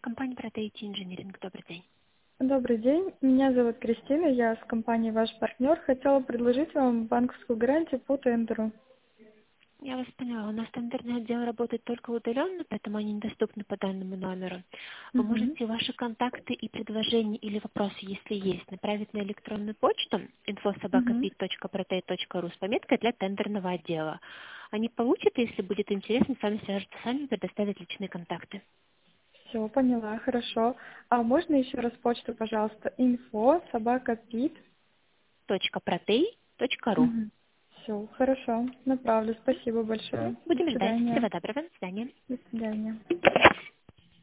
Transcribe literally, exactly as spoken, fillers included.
компания Prote ай ти Engineering. Добрый день. Добрый день, меня зовут Кристина, я с компанией «Ваш партнер». Хотела предложить вам банковскую гарантию по тендеру. Я вас поняла. У нас тендерный отдел работает только удаленно, поэтому они недоступны по данному номеру. Вы Мгм. можете ваши контакты и предложения или вопросы, если есть, направить на электронную почту инфо собака Мгм. пит точка протей точка ру с пометкой для тендерного отдела. Они получат, и если будет интересно, с вами свяжутся сами и предоставят личные контакты. Все, поняла, хорошо. А можно еще раз почту, пожалуйста? Инфо собака пит. Точка протей точка ру. Все, хорошо, направлю. Спасибо Все, большое. До будем ждать. свидания. Всего доброго. До свидания. До свидания.